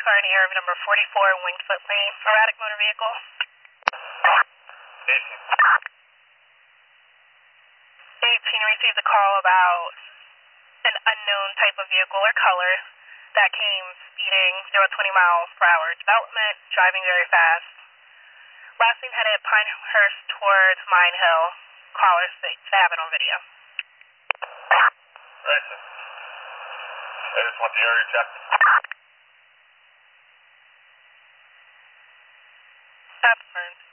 car in the area of number 44 Wingfoot Lane. Erratic motor vehicle. Station. 18 received a call about an unknown type of vehicle or color that came speeding 0 to 20 mph development, driving very fast. Last seen headed Pinehurst towards Mine Hill. Callers, they have it on video. Right, sir. I just want the area checked. That's confirmed.